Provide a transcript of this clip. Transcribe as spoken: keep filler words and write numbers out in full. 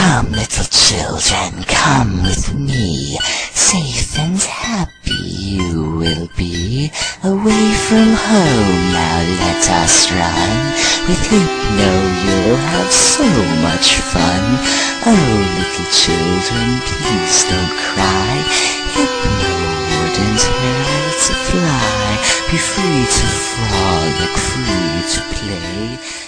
Come, little children, come with me. Safe and happy you will be. Away from home, now let us run. With Hypno you'll have so much fun. Oh, little children, please don't cry. Hypno wouldn't hurt to fly. Be free to frolic, free to play.